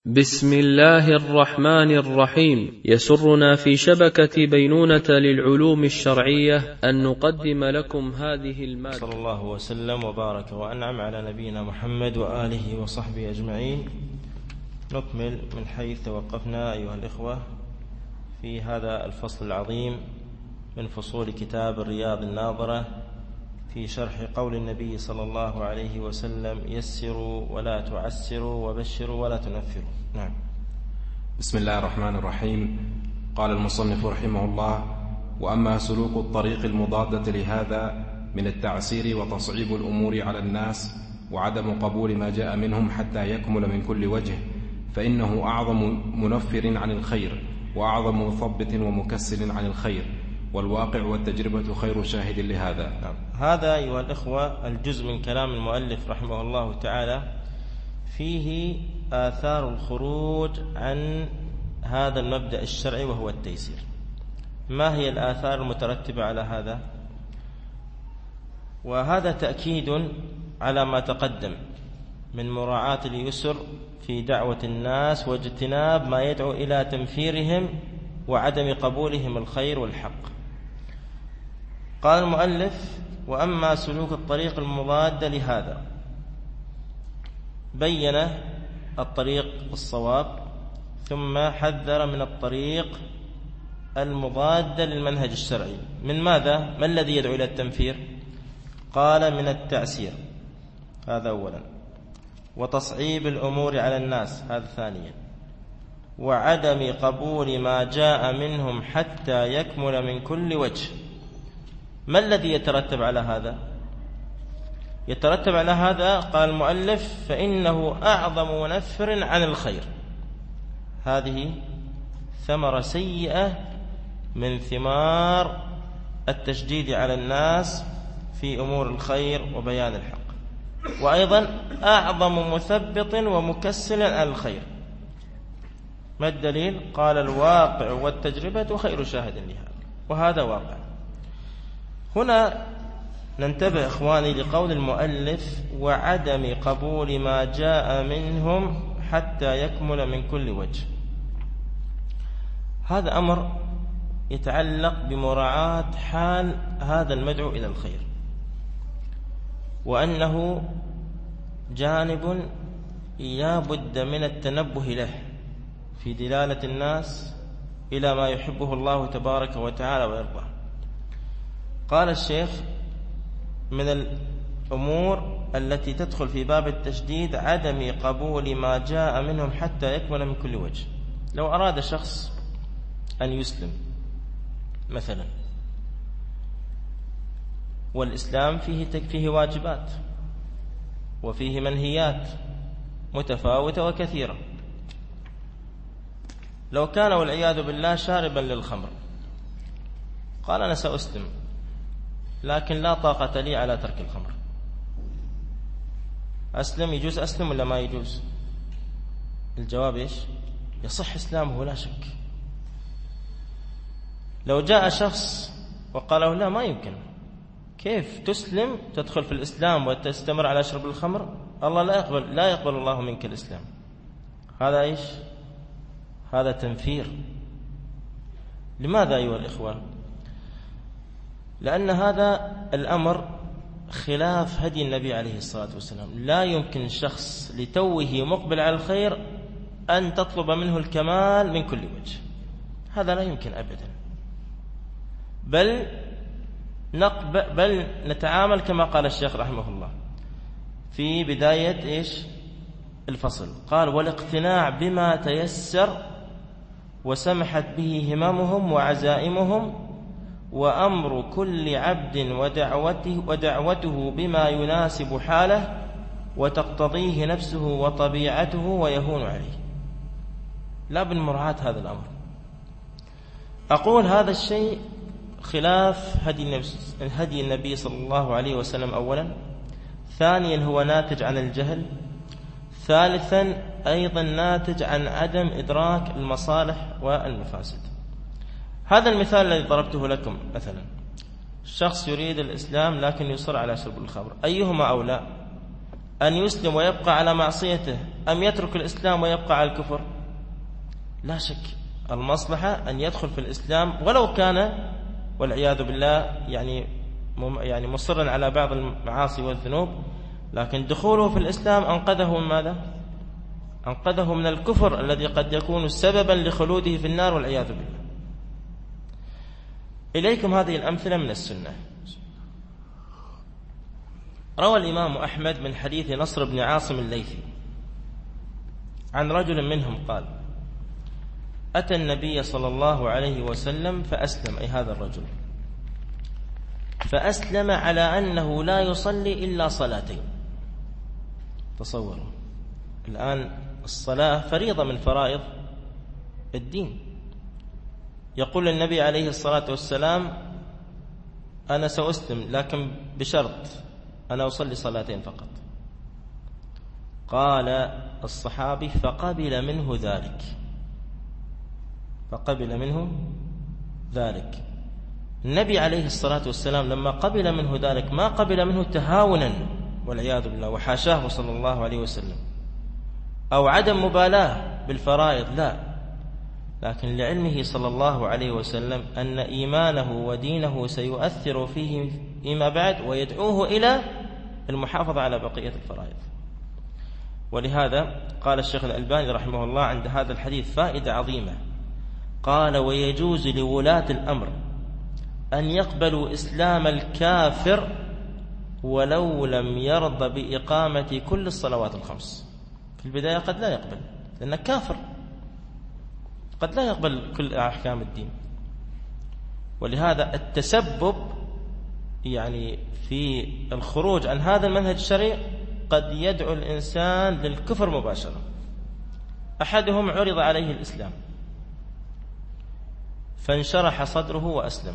بسم الله الرحمن الرحيم. يسرنا في شبكة بينونة للعلوم الشرعية أن نقدم لكم هذه المادة. صلى الله وسلم وبارك وأنعم على نبينا محمد وآله وصحبه أجمعين. نكمل من حيث توقفنا أيها الإخوة في هذا الفصل العظيم من فصول كتاب الرياض الناظرة في شرح قول النبي صلى الله عليه وسلم: يسروا ولا تعسروا وبشروا ولا تنفروا. نعم. بسم الله الرحمن الرحيم. قال المصنف رحمه الله: وأما سلوك الطريق المضادة لهذا من التعسير وتصعيب الأمور على الناس وعدم قبول ما جاء منهم حتى يكمل من كل وجه، فإنه أعظم منفر عن الخير وأعظم مثبت ومكسل عن الخير، والواقع والتجربة خير شاهد لهذا. نعم. هذا أيها الإخوة الجزء من كلام المؤلف رحمه الله تعالى فيه آثار الخروج عن هذا المبدأ الشرعي وهو التيسير. ما هي الآثار المترتبة على هذا؟ وهذا تأكيد على ما تقدم من مراعاة اليسر في دعوة الناس واجتناب ما يدعو إلى تنفيرهم وعدم قبولهم الخير والحق. قال المؤلف: وأما سلوك الطريق المضاد لهذا، بين الطريق الصواب ثم حذر من الطريق المضاد للمنهج الشرعي. من ماذا؟ ما الذي يدعو إلى التنفير؟ قال: من التعسير، هذا أولا، وتصعيب الأمور على الناس، هذا ثانيا، وعدم قبول ما جاء منهم حتى يكمل من كل وجه. ما الذي يترتب على هذا؟ يترتب على هذا، قال المؤلف: فإنه أعظم منفر عن الخير. هذه ثمرة سيئة من ثمار التشديد على الناس في أمور الخير وبيان الحق، وأيضا أعظم مثبط ومكسل عن الخير. ما الدليل؟ قال: الواقع والتجربة خير شاهد لهذا. وهذا واقع. هنا ننتبه إخواني لقول المؤلف: وعدم قبول ما جاء منهم حتى يكمل من كل وجه. هذا أمر يتعلق بمراعاة حال هذا المدعو إلى الخير، وأنه جانب لا بد من التنبه له في دلالة الناس إلى ما يحبه الله تبارك وتعالى ويرضاه. قال الشيخ: من الأمور التي تدخل في باب التشديد عدم قبول ما جاء منهم حتى يكمل من كل وجه. لو أراد شخص أن يسلم مثلا، والإسلام فيه واجبات وفيه منهيات متفاوتة وكثيرة. لو كان والعياذ بالله شاربا للخمر، قال: أنا سأسلم لكن لا طاقة لي على ترك الخمر. أسلم؟ يجوز أسلم ولا ما يجوز؟ الجواب إيش؟ يصح إسلامه لا شك. لو جاء شخص وقال له: لا، ما يمكن، كيف تسلم تدخل في الإسلام وتستمر على شرب الخمر؟ الله لا يقبل الله منك الإسلام. هذا إيش؟ هذا تنفير. لماذا أيها الإخوة؟ لأن هذا الأمر خلاف هدي النبي عليه الصلاة والسلام. لا يمكن شخص لتوه مقبل على الخير أن تطلب منه الكمال من كل وجه، هذا لا يمكن أبدا. بل نتعامل كما قال الشيخ رحمه الله في بداية إيش الفصل، قال: والاقتناع بما تيسر وسمحت به هممهم وعزائمهم، وأمر كل عبد ودعوته بما يناسب حاله وتقتضيه نفسه وطبيعته ويهون عليه. لا بد من مراعاة هذا الأمر. أقول هذا الشيء خلاف هدي النبي صلى الله عليه وسلم أولا، ثانيا هو ناتج عن الجهل، ثالثا أيضا ناتج عن عدم إدراك المصالح والمفاسد. هذا المثال الذي ضربته لكم، مثلا شخص يريد الإسلام لكن يصر على شرب الخمر، أيهما أولى؟ أن يسلم ويبقى على معصيته أم يترك الإسلام ويبقى على الكفر؟ لا شك المصلحة أن يدخل في الإسلام ولو كان والعياذ بالله يعني مصرا على بعض المعاصي والذنوب، لكن دخوله في الإسلام أنقذه من ماذا؟ أنقذه من الكفر الذي قد يكون سببا لخلوده في النار والعياذ بالله. إليكم هذه الأمثلة من السنة. روى الإمام أحمد من حديث نصر بن عاصم الليثي عن رجل منهم قال: أتى النبي صلى الله عليه وسلم فأسلم، أي هذا الرجل، فأسلم على أنه لا يصلي إلا صلاتين. تصوروا الآن الصلاة فريضة من فرائض الدين. يقول النبي عليه الصلاة والسلام: أنا سأسلم لكن بشرط أنا أصلي صلاتين فقط. قال الصحابي: فقبل منه ذلك. النبي عليه الصلاة والسلام لما قبل منه ذلك ما قبل منه تهاونا والعياذ بالله وحاشاه صلى الله عليه وسلم أو عدم مبالاة بالفرائض، لا، لكن لعلمه صلى الله عليه وسلم أن إيمانه ودينه سيؤثر فيه فيما بعد ويدعوه إلى المحافظة على بقية الفرائض. ولهذا قال الشيخ الألباني رحمه الله عند هذا الحديث فائدة عظيمة، قال: ويجوز لولاة الأمر أن يقبلوا إسلام الكافر ولو لم يرضى بإقامة كل الصلوات الخمس. في البداية قد لا يقبل لأنه كافر، قد لا يقبل كل أحكام الدين. ولهذا التسبب في الخروج عن هذا المنهج الشرعي قد يدعو الإنسان للكفر مباشرة. أحدهم عرض عليه الإسلام فانشرح صدره وأسلم،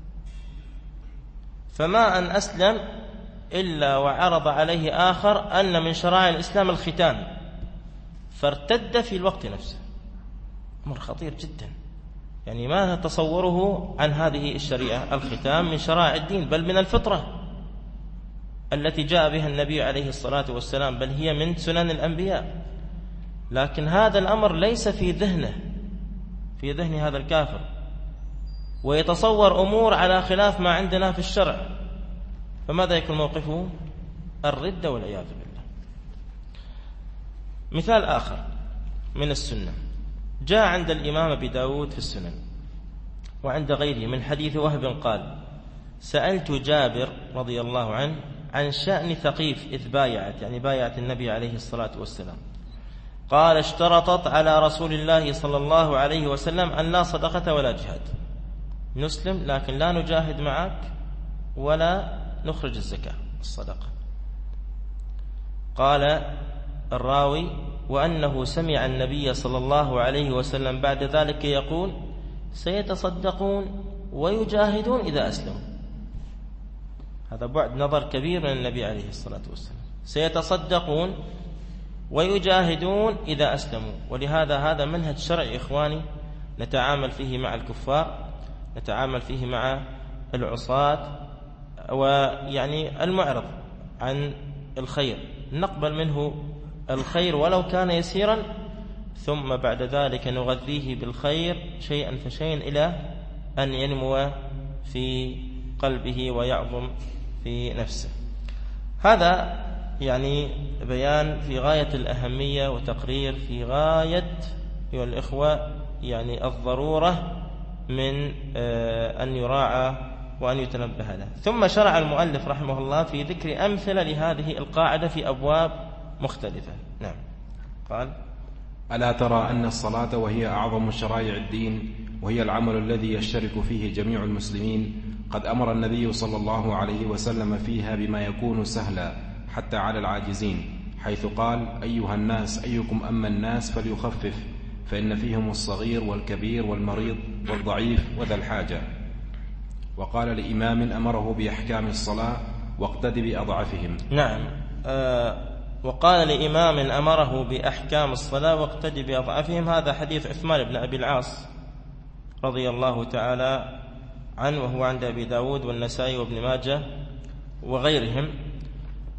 فما أن أسلم إلا وعرض عليه آخر أن من شرائع الإسلام الختان، فارتد في الوقت نفسه. أمر خطير جدا، ما تصوره عن هذه الشريعة. الختان من شرائع الدين، بل من الفطرة التي جاء بها النبي عليه الصلاة والسلام، بل هي من سنن الأنبياء. لكن هذا الأمر ليس في ذهن هذا الكافر، ويتصور أمور على خلاف ما عندنا في الشرع، فماذا يكون موقفه؟ الردة والعياذ بالله. مثال آخر من السنة جاء عند الإمام أبي داود في السنن وعند غيره من حديث وهب قال: سألت جابر رضي الله عنه عن شأن ثقيف إذ بايعت النبي عليه الصلاة والسلام. قال: اشترطت على رسول الله صلى الله عليه وسلم أن لا صدقة ولا جهاد، نسلم لكن لا نجاهد معك ولا نخرج الزكاة الصدقة. قال الراوي: وأنه سمع النبي صلى الله عليه وسلم بعد ذلك يقول: سيتصدقون ويجاهدون إذا أسلموا. هذا بعد نظر كبير من النبي عليه الصلاة والسلام، سيتصدقون ويجاهدون إذا أسلموا. ولهذا هذا منهج شرعي إخواني نتعامل فيه مع الكفار، نتعامل فيه مع العصاة، المعرض عن الخير نقبل منه الخير ولو كان يسيرا، ثم بعد ذلك نغذيه بالخير شيئا فشيئا إلى أن ينمو في قلبه ويعظم في نفسه. هذا بيان في غاية الأهمية وتقرير في غاية أيها الإخوة الضرورة من أن يراعى وأن يتنبه له. ثم شرع المؤلف رحمه الله في ذكر أمثلة لهذه القاعدة في أبواب مختلفة. نعم. قال: ألا ترى أن الصلاة وهي أعظم شرائع الدين وهي العمل الذي يشترك فيه جميع المسلمين قد أمر النبي صلى الله عليه وسلم فيها بما يكون سهلا حتى على العاجزين، حيث قال: أيها الناس أيكم أما الناس فليخفف، فإن فيهم الصغير والكبير والمريض والضعيف وذا الحاجة. وقال لإمام أمره بأحكام الصلاة: واقتد بأضعفهم. نعم. وقال لإمام أمره بأحكام الصلاة واقتد بأضعفهم. هذا حديث عثمان بن أبي العاص رضي الله تعالى عنه، وهو عند أبي داود والنسائي وابن ماجه وغيرهم.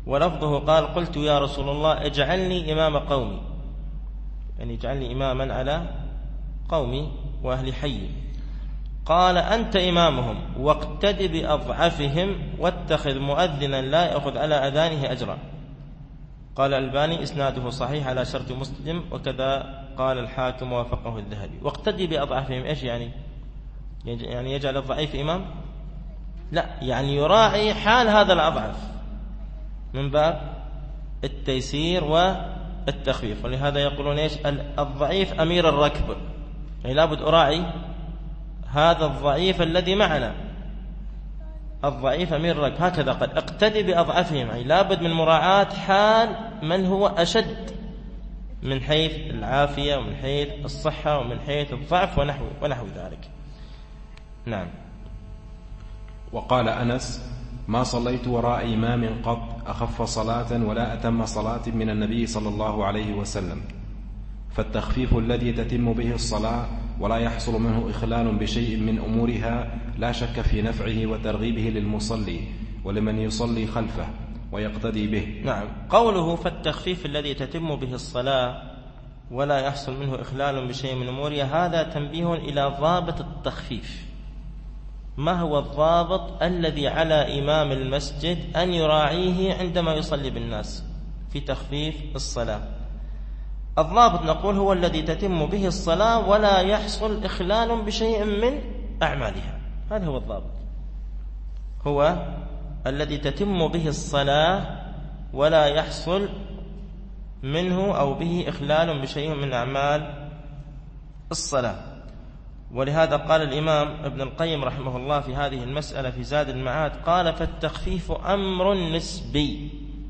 ولفظه قال قلت يا رسول الله اجعلني إمام قومي، يعني اجعلني إماما على قومي وأهل حي. قال أنت إمامهم واقتد بأضعفهم واتخذ مؤذنا لا يأخذ على أذانه أجرا. قال الألباني إسناده صحيح على شرط مسلم، وكذا قال الحاكم وافقه الذهبي. واقتدي بأضعفهم إيش يعني؟ يعني يجعل الضعيف إمام؟ لا، يعني يراعي حال هذا الأضعف من باب التيسير والتخفيف. ولهذا يقولون إيش؟ الضعيف أمير الركب، يعني لابد أراعي هذا الضعيف الذي معنا، الضعيف أمير الركب. هكذا قد اقتدي بأضعفهم، يعني لابد من مراعاة حال من هو أشد من حيث العافية ومن حيث الصحة ومن حيث الضعف ونحو ذلك. نعم. وقال أنس: ما صليت وراء إمام قط أخف صلاة ولا أتم صلاة من النبي صلى الله عليه وسلم. فالتخفيف الذي تتم به الصلاة ولا يحصل منه إخلال بشيء من أمورها لا شك في نفعه وترغيبه للمصلي ولمن يصلي خلفه ويقتدي به. نعم. قوله فالتخفيف الذي تتم به الصلاة ولا يحصل منه إخلال بشيء من أمورها، هذا تنبيه إلى ضابط التخفيف. ما هو الضابط الذي على إمام المسجد أن يراعيه عندما يصلي بالناس في تخفيف الصلاة؟ الضابط نقول هو الذي تتم به الصلاة ولا يحصل إخلال بشيء من أعمالها. هذا هو الضابط، هو الذي تتم به الصلاة ولا يحصل منه أو به إخلال بشيء من أعمال الصلاة. ولهذا قال الإمام ابن القيم رحمه الله في هذه المسألة في زاد المعاد، قال فالتخفيف أمر نسبي.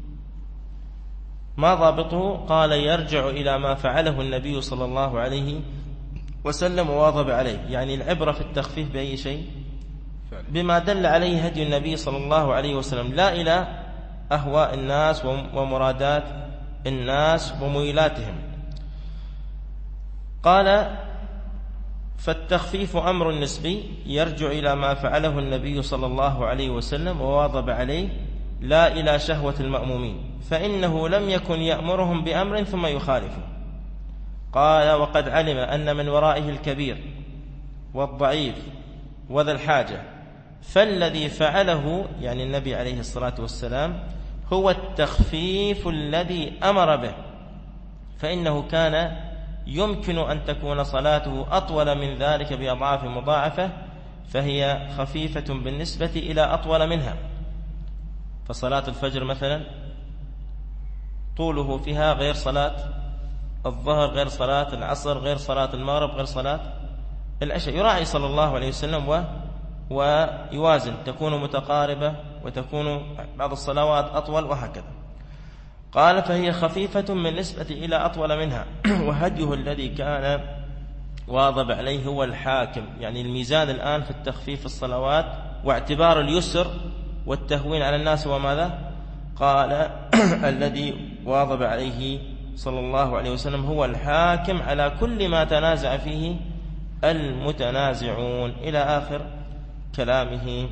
ما ضابطه؟ قال يرجع إلى ما فعله النبي صلى الله عليه وسلم وواظب عليه. يعني العبرة في التخفيف بأي شيء؟ بما دل عليه هدي النبي صلى الله عليه وسلم، لا إلى أهواء الناس ومرادات الناس وميلاتهم. قال فالتخفيف أمر نسبي يرجع إلى ما فعله النبي صلى الله عليه وسلم وواظب عليه، لا إلى شهوة المأمومين، فإنه لم يكن يأمرهم بأمر ثم يخالفه. قال وقد علم أن من ورائه الكبير والضعيف وذا الحاجة، فالذي فعله يعني النبي عليه الصلاة والسلام هو التخفيف الذي أمر به، فإنه كان يمكن أن تكون صلاته أطول من ذلك بأضعاف مضاعفة، فهي خفيفة بالنسبة إلى أطول منها. فصلاة الفجر مثلا طوله فيها غير صلاة الظهر، غير صلاة العصر، غير صلاة المغرب، غير صلاة العشاء. يراعي صلى الله عليه وسلم ويوازن، تكون متقاربة وتكون بعض الصلوات أطول وهكذا. قال فهي خفيفة بالنسبة إلى أطول منها. وهديه الذي كان واظب عليه هو الحاكم، يعني الميزان الآن في التخفيف الصلوات واعتبار اليسر والتهوين على الناس وماذا؟ قال الذي واظب عليه صلى الله عليه وسلم هو الحاكم على كل ما تنازع فيه المتنازعون، إلى آخر كلامه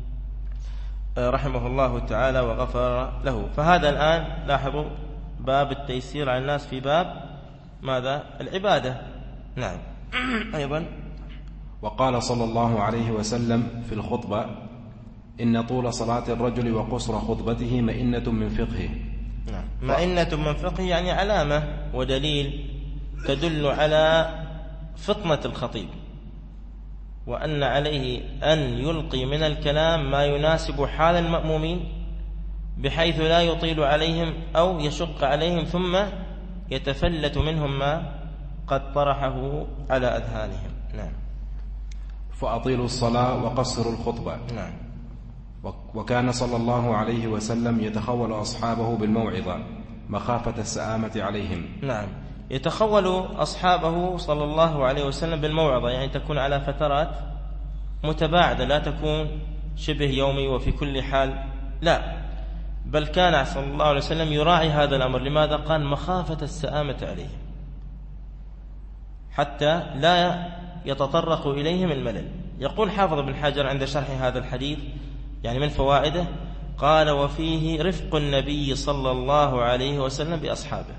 رحمه الله تعالى وغفر له. فهذا الآن لاحظوا باب التيسير على الناس في باب ماذا؟ العبادة. نعم. أيضا وقال صلى الله عليه وسلم في الخطبة: إن طول صلاة الرجل وقصر خطبته مئنة من فقهه. نعم. مئنة من فقهه يعني علامة ودليل تدل على فطنة الخطيب، وأن عليه أن يلقي من الكلام ما يناسب حال المأمومين بحيث لا يطيل عليهم أو يشق عليهم ثم يتفلت منهم ما قد طرحه على أذهانهم. نعم. فأطيلوا الصلاة وقصروا الخطبة. نعم. وكان صلى الله عليه وسلم يتخول أصحابه بالموعظة مخافة السآمة عليهم. نعم. يتخول أصحابه صلى الله عليه وسلم بالموعظة، يعني تكون على فترات متباعدة، لا تكون شبه يومي وفي كل حال، لا، بل كان صلى الله عليه وسلم يراعي هذا الأمر. لماذا؟ قال مخافة السآمة عليهم، حتى لا يتطرق إليهم الملل. يقول حافظ بن حجر عند شرح هذا الحديث يعني من فوائده: قال: وفيه رفق النبي صلى الله عليه وسلم بأصحابه،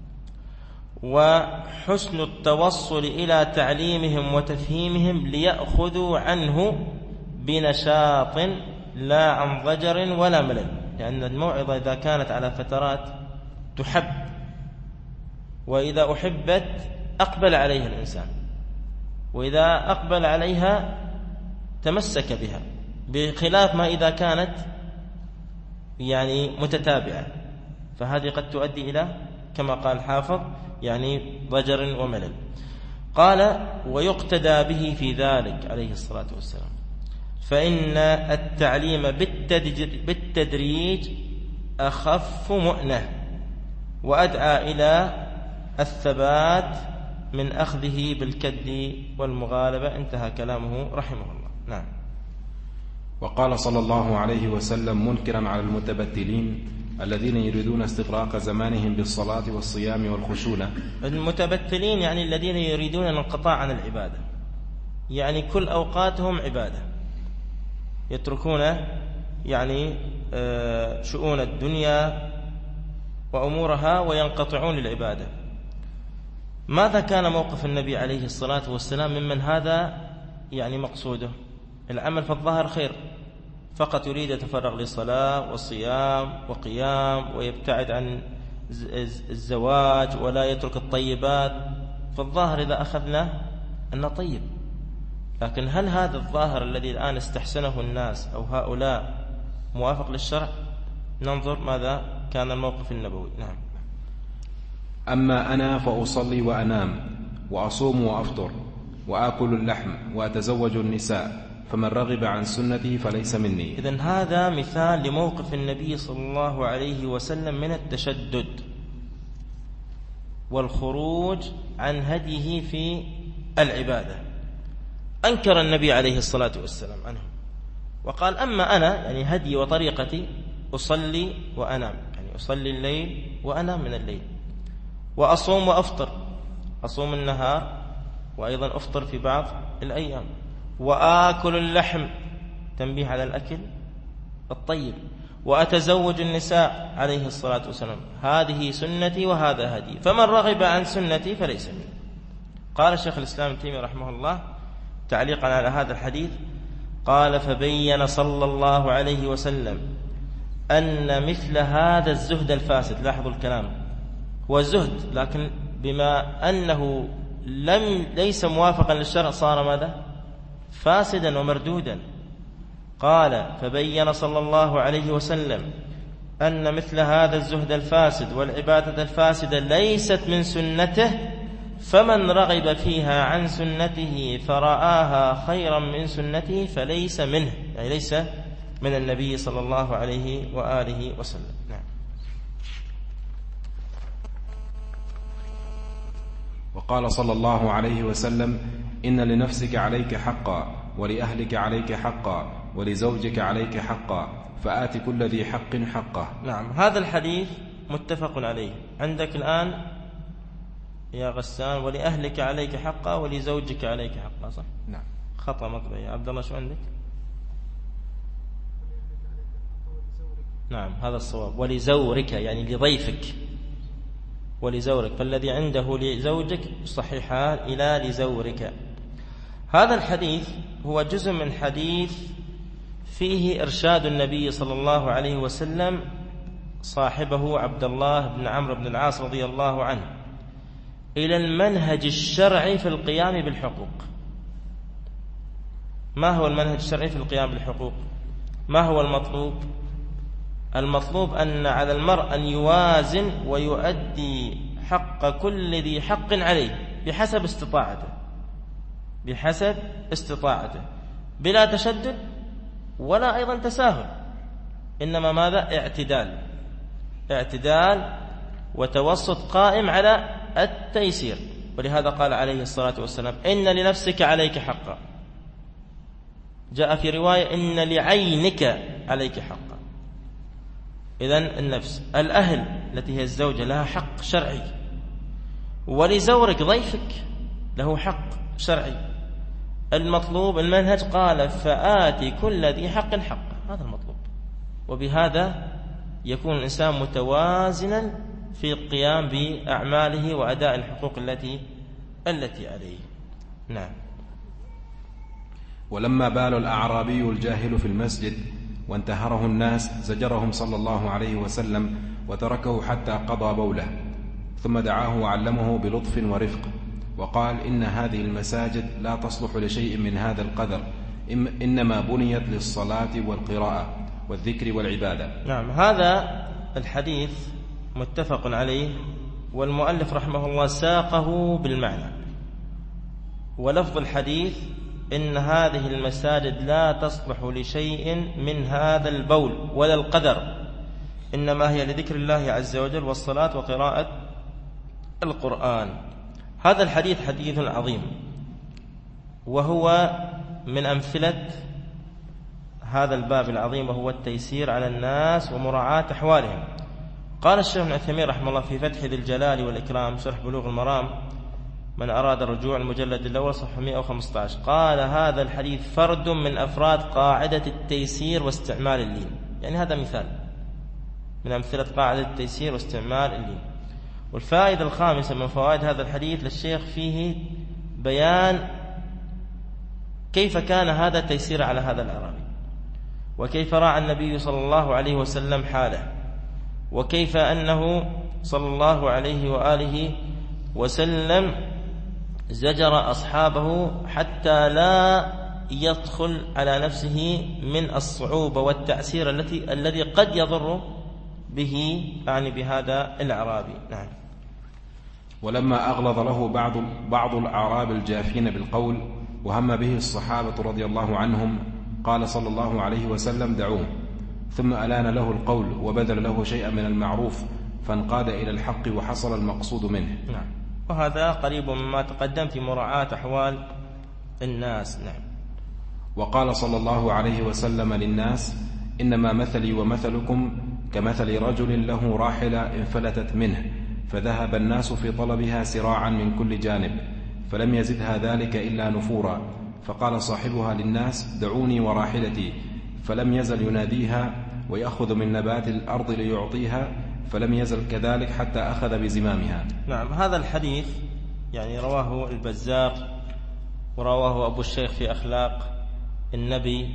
وحسن التوصل إلى تعليمهم وتفهيمهم ليأخذوا عنه بنشاط لا عن ضجر ولا ملل، لأن الموعظة إذا كانت على فترات تحب، وإذا أحبت أقبل عليها الإنسان، وإذا أقبل عليها تمسك بها، بخلاف ما إذا كانت يعني متتابعة، فهذه قد تؤدي إلى كما قال الحافظ يعني ضجر وملل. قال: ويقتدى به في ذلك عليه الصلاة والسلام، فإن التعليم بالتدريج أخف مؤنة وأدعى إلى الثبات من أخذه بالكد والمغالبة. انتهى كلامه رحمه الله. نعم. وقال صلى الله عليه وسلم منكرا على المتبتلين الذين يريدون استغراق زمانهم بالصلاة والصيام والخشونة. المتبتلين يعني الذين يريدون الانقطاع عن العبادة، يعني كل أوقاتهم عبادة، يتركون يعني شؤون الدنيا وأمورها وينقطعون للعبادة. ماذا كان موقف النبي عليه الصلاة والسلام ممن هذا يعني مقصوده العمل في الظاهر خير، فقط يريد يتفرغ للصلاة والصيام وقيام ويبتعد عن الزواج ولا يترك الطيبات؟ فالظاهر إذا أخذنا أنه طيب، لكن هل هذا الظاهر الذي الآن استحسنه الناس أو هؤلاء موافق للشرع؟ ننظر ماذا كان الموقف النبوي. نعم. أما أنا فأصلي وأنام وأصوم وأفطر وآكل اللحم وأتزوج النساء، فمن رغب عن سنتي فليس مني. إذن هذا مثال لموقف النبي صلى الله عليه وسلم من التشدد والخروج عن هديه في العبادة. أنكر النبي عليه الصلاة والسلام عنه وقال: أما أنا يعني هدي وطريقتي أصلي وأنام، يعني أصلي الليل وأنام من الليل، وأصوم وأفطر، أصوم النهار وأيضا أفطر في بعض الأيام، وآكل اللحم، تنبيه على الأكل الطيب، وأتزوج النساء عليه الصلاة والسلام، هذه سنتي وهذا هدي، فمن رغب عن سنتي فليس مني. قال الشيخ الإسلام ابن تيمية رحمه الله تعليقا على هذا الحديث، قال: فبين صلى الله عليه وسلم أن مثل هذا الزهد الفاسد، لاحظوا الكلام، هو زهد لكن بما أنه ليس موافقا للشرع صار ماذا؟ فاسدا ومردودا. قال: فبين صلى الله عليه وسلم أن مثل هذا الزهد الفاسد والعبادة الفاسدة ليست من سنته، فمن رغب فيها عن سنته فرآها خيرا من سنته فليس منه، يعني ليس من النبي صلى الله عليه وآله وسلم. نعم. وقال صلى الله عليه وسلم: إن لنفسك عليك حقا، ولأهلك عليك حقا، ولزوجك عليك حقا، فآت كل ذي حق حقه. نعم. هذا الحديث متفق عليه. عندك الآن يا غسان: ولأهلك عليك حقا ولزوجك عليك حقا، صح؟ نعم. خطأ مطبع. يا عبد الله شو عندك؟ نعم هذا الصواب. ولزورك يعني لضيفك، ولزورك، فالذي عنده لزوجك صحيحان إلى لزورك. هذا الحديث هو جزء من حديث فيه إرشاد النبي صلى الله عليه وسلم صاحبه عبد الله بن عمرو بن العاص رضي الله عنه إلى المنهج الشرعي في القيام بالحقوق. ما هو المنهج الشرعي في القيام بالحقوق؟ ما هو المطلوب؟ المطلوب أن على المرء أن يوازن ويؤدي حق كل ذي حق عليه بحسب استطاعته، بحسب استطاعته، بلا تشدد ولا أيضا تساهل، إنما ماذا؟ اعتدال وتوسط قائم على التيسير. ولهذا قال عليه الصلاة والسلام: إن لنفسك عليك حقا. جاء في رواية: إن لعينك عليك حقا. إذن النفس، الأهل التي هي الزوجة لها حق شرعي، ولزورك ضيفك له حق شرعي. المطلوب المنهج قال: فآتي كل ذي حق حقه، هذا المطلوب. وبهذا يكون الإنسان متوازنا في القيام بأعماله وأداء الحقوق التي عليه. نعم. ولما بال الأعرابي الجاهل في المسجد وانتهره الناس زجرهم صلى الله عليه وسلم وتركه حتى قضى بوله، ثم دعاه وعلمه بلطف ورفق وقال: إن هذه المساجد لا تصلح لشيء من هذا القدر، إنما بنيت للصلاة والقراءة والذكر والعبادة. نعم. هذا الحديث متفق عليه، والمؤلف رحمه الله ساقه بالمعنى. ولفظ الحديث: إن هذه المساجد لا تصلح لشيء من هذا البول ولا القدر، إنما هي لذكر الله عز وجل والصلاة وقراءة القرآن. هذا الحديث حديث عظيم، وهو من أمثلة هذا الباب العظيم، وهو التيسير على الناس ومراعاة أحوالهم. قال الشيخ ابن عثيمين رحمه الله في فتح ذي الجلال والإكرام شرح بلوغ المرام، من أراد الرجوع المجلد الأول صفحة 115، قال: هذا الحديث فرد من أفراد قاعدة التيسير واستعمال اللين. يعني هذا مثال من أمثلة قاعدة التيسير واستعمال اللين. والفائدة الخامسة من فوائد هذا الحديث للشيخ فيه بيان كيف كان هذا التيسير على هذا الأعرابي، وكيف راعى النبي صلى الله عليه وسلم حاله، وكيف أنه صلى الله عليه وآله وسلم زجر أصحابه حتى لا يدخل على نفسه من الصعوبة والتعسير الذي قد يضر به، يعني بهذا الأعرابي. نعم. ولما أغلظ له بعض الأعراب الجافين بالقول وهم به الصحابة رضي الله عنهم، قال صلى الله عليه وسلم: دعوه. ثم ألان له القول وبذل له شيئا من المعروف، فانقاد إلى الحق وحصل المقصود منه. نعم. وهذا قريب مما تقدم في مراعاة أحوال الناس. نعم. وقال صلى الله عليه وسلم للناس: إنما مثلي ومثلكم كمثل رجل له راحلة انفلتت منه، فذهب الناس في طلبها سراعا من كل جانب، فلم يزدها ذلك إلا نفورا، فقال صاحبها للناس: دعوني وراحلتي، فلم يزل يناديها ويأخذ من نبات الأرض ليعطيها، فلم يزل كذلك حتى أخذ بزمامها. نعم. هذا الحديث يعني رواه البزار، ورواه أبو الشيخ في أخلاق النبي،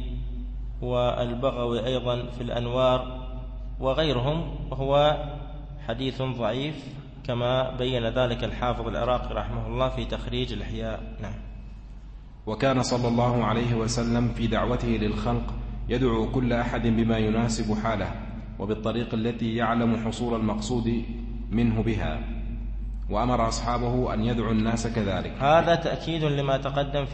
والبغوي أيضا في الأنوار، وغيرهم، وهو حديث ضعيف كما بين ذلك الحافظ العراقي رحمه الله في تخريج الإحياء. نعم. وكان صلى الله عليه وسلم في دعوته للخلق يدعو كل أحد بما يناسب حاله وبالطريق التي يعلم حصول المقصود منه بها، وأمر أصحابه أن يدعوا الناس كذلك. هذا تأكيد لما تقدم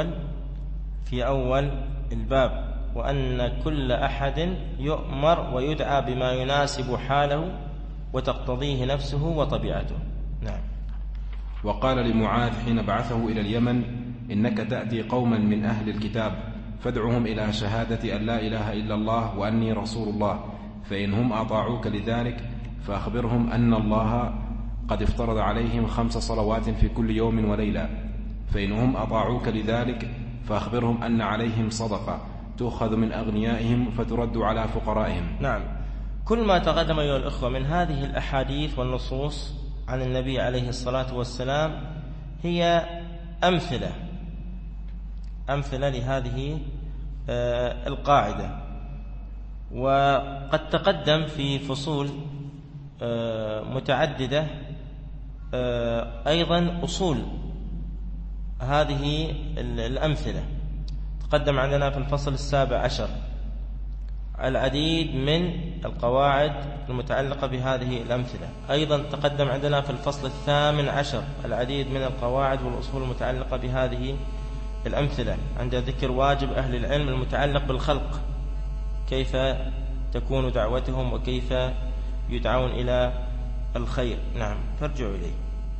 في أول الباب، وأن كل أحد يؤمر ويدعى بما يناسب حاله وتقتضيه نفسه وطبيعته. نعم. وقال لمعاذ حين بعثه إلى اليمن: إنك تأتي قوما من أهل الكتاب فادعهم إلى شهادة أن لا إله إلا الله وأني رسول الله، فإنهم أطاعوك لذلك فأخبرهم أن الله قد افترض عليهم 5 صلوات في كل يوم وليلة، فإنهم أطاعوك لذلك فأخبرهم أن عليهم صدقة تؤخذ من أغنيائهم فترد على فقرائهم. نعم. كل ما تقدم أيها الأخوة من هذه الأحاديث والنصوص عن النبي عليه الصلاة والسلام هي أمثلة لهذه القاعدة، وقد تقدم في فصول متعددة أيضا أصول هذه الأمثلة. تقدم عندنا في الفصل 17 العديد من القواعد المتعلقة بهذه الأمثلة. أيضا تقدم عندنا في الفصل 18 العديد من القواعد والأصول المتعلقة بهذه الأمثلة، عند ذكر واجب أهل العلم المتعلق بالخلق، كيف تكون دعوتهم وكيف يدعون إلى الخير. نعم. فارجعوا إليه.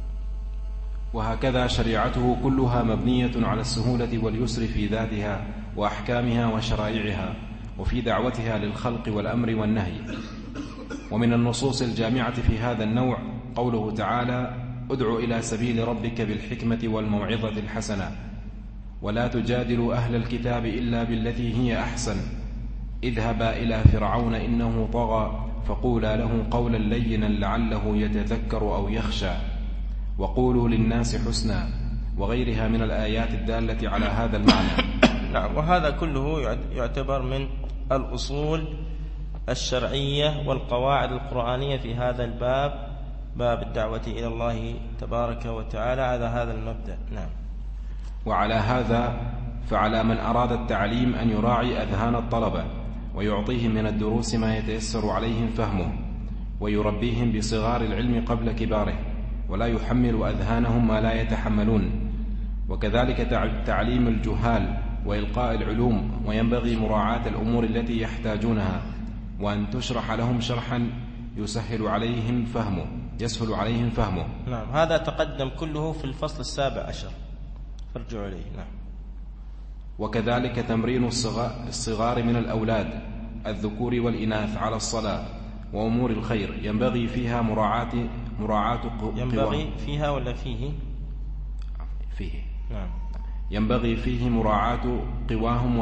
وهكذا شريعته كلها مبنية على السهولة واليسر في ذاتها وأحكامها وشرائعها، وفي دعوتها للخلق والأمر والنهي. ومن النصوص الجامعة في هذا النوع قوله تعالى: ادع إلى سبيل ربك بالحكمة والموعظة الحسنة، ولا تجادلوا أهل الكتاب إلا بالتي هي أحسن، اذهبا إلى فرعون إنه طغى فقولا له قولا لينا لعله يتذكر أو يخشى وقولوا للناس حسنا وغيرها من الآيات الدالة على هذا المعنى. نعم. وهذا كله يعتبر من الأصول الشرعية والقواعد القرآنية في هذا الباب، باب الدعوة إلى الله تبارك وتعالى على هذا المبدأ. نعم. وعلى هذا فعلى من أراد التعليم أن يراعي أذهان الطلبة ويعطيهم من الدروس ما يتيسر عليهم فهمه ويربيهم بصغار العلم قبل كباره ولا يحمل أذهانهم ما لا يتحملون، وكذلك تعليم الجهال وإلقاء العلوم، وينبغي مراعاة الأمور التي يحتاجونها وأن تشرح لهم شرحا يسهل عليهم فهمه. نعم. هذا تقدم كله في الفصل 17 فارجعوا إليه. نعم. وكذلك تمرين الصغار من الأولاد الذكور والإناث على الصلاة وأمور الخير ينبغي فيها مراعاة ينبغي فيها ولا فيه؟ فيه. نعم. ينبغي فيه مراعاة قواهم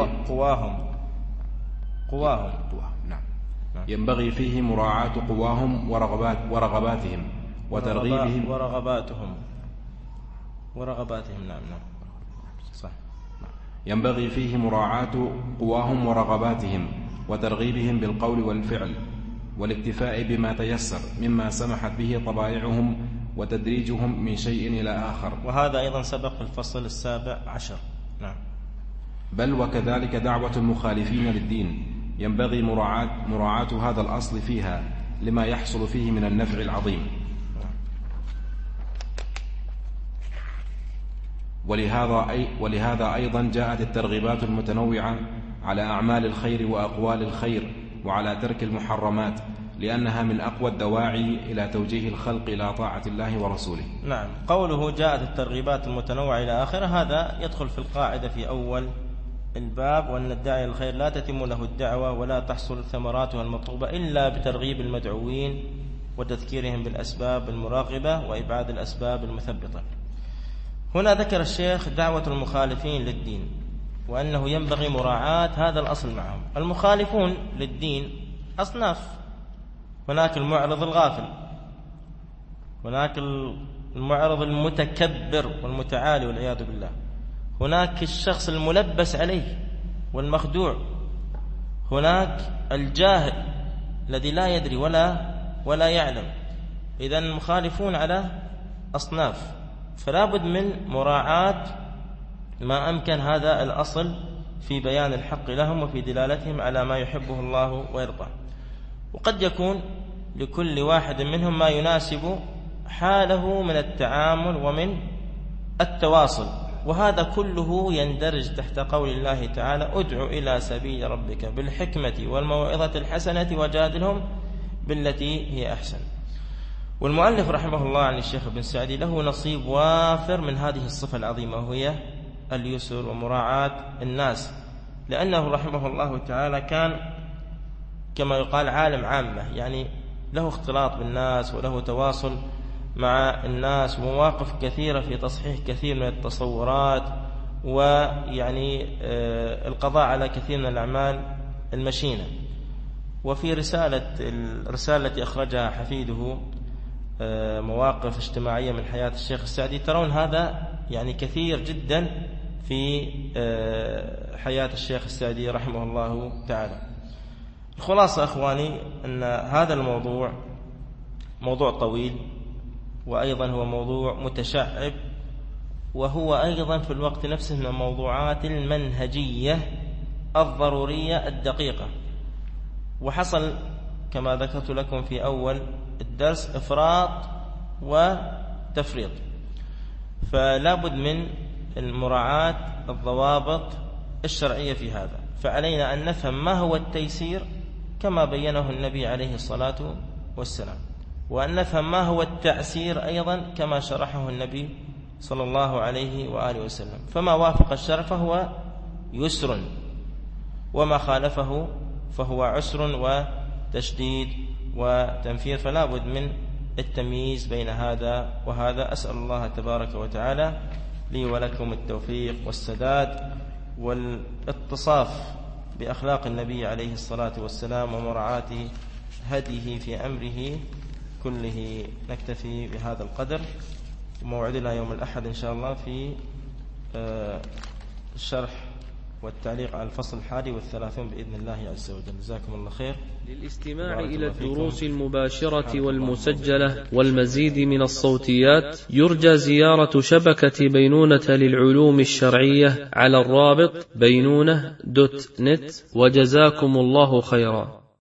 نعم. ينبغي فيه مراعاة قواهم ورغباتهم وترغيبهم ورغباتهم. نعم. صح. ينبغي فيه مراعاة قواهم ورغباتهم وترغيبهم بالقول والفعل والاكتفاء بما تيسر مما سمحت به طبائعهم وتدريجهم من شيء إلى آخر. وهذا أيضا سبق في الفصل 17. نعم. بل وكذلك دعوة المخالفين للدين ينبغي مراعاة هذا الأصل فيها لما يحصل فيه من النفع العظيم. ولهذا أيضا جاءت الترغيبات المتنوعة على أعمال الخير وأقوال الخير وعلى ترك المحرمات، لأنها من أقوى الدواعي إلى توجيه الخلق إلى طاعة الله ورسوله. نعم. قوله جاءت الترغيبات المتنوعة إلى آخره، هذا يدخل في القاعدة في أول الباب، وأن الداعي الخير لا تتم له الدعوة ولا تحصل ثمراتها المطلوبة إلا بترغيب المدعوين وتذكيرهم بالأسباب المراغبة وإبعاد الأسباب المثبطة. هنا ذكر الشيخ دعوة المخالفين للدين وأنه ينبغي مراعاة هذا الأصل معهم. المخالفون للدين أصناف، هناك المعرض الغافل، هناك المعرض المتكبر والمتعالي والعياذ بالله، هناك الشخص الملبس عليه والمخدوع، هناك الجاهل الذي لا يدري ولا يعلم. إذن المخالفون على أصناف، فلا بد من مراعاة ما أمكن هذا الأصل في بيان الحق لهم وفي دلالتهم على ما يحبه الله ويرضاه. وقد يكون لكل واحد منهم ما يناسب حاله من التعامل ومن التواصل، وهذا كله يندرج تحت قول الله تعالى: ادع إلى سبيل ربك بالحكمة والموعظة الحسنة وجادلهم بالتي هي أحسن. والمؤلف رحمه الله عن الشيخ ابن سعدي له نصيب وافر من هذه الصفة العظيمة، وهي اليسر ومراعاة الناس، لأنه رحمه الله تعالى كان كما يقال عالم عامة، يعني له اختلاط بالناس وله تواصل مع الناس ومواقف كثيرة في تصحيح كثير من التصورات، ويعني القضاء على كثير من الأعمال المشينة. وفي الرسالة التي أخرجها حفيده مواقف اجتماعية من حياة الشيخ السعدي، ترون هذا يعني كثير جدا في حياة الشيخ السعدي رحمه الله تعالى. الخلاصة أخواني أن هذا الموضوع موضوع طويل، وأيضا هو موضوع متشعب، وهو أيضا في الوقت نفسه من الموضوعات المنهجية الضرورية الدقيقة. وحصل كما ذكرت لكم في أول الدرس إفراط وتفريط، فلا بد من مراعاة الضوابط الشرعية في هذا. فعلينا أن نفهم ما هو التيسير كما بينه النبي عليه الصلاة والسلام، وأن نفهم ما هو التعسير أيضا كما شرحه النبي صلى الله عليه وآله وسلم. فما وافق الشرع فهو يسر، وما خالفه فهو عسر وتشديد وتنفير، فلا بد من التمييز بين هذا وهذا. أسأل الله تبارك وتعالى لي ولكم التوفيق والسداد والاتصاف بأخلاق النبي عليه الصلاة والسلام ومراعاة هديه في أمره كله. نكتفي بهذا القدر، وموعدنا يوم الأحد إن شاء الله في الشرح والتعليق على الفصل 31 بإذن الله عز وجل. جزاكم الله خير. للاستماع إلى الدروس المباشرة والمسجلة والمزيد من الصوتيات يرجى زيارة شبكة بينونة للعلوم الشرعية على الرابط بينونة.net. وجزاكم الله خيرا.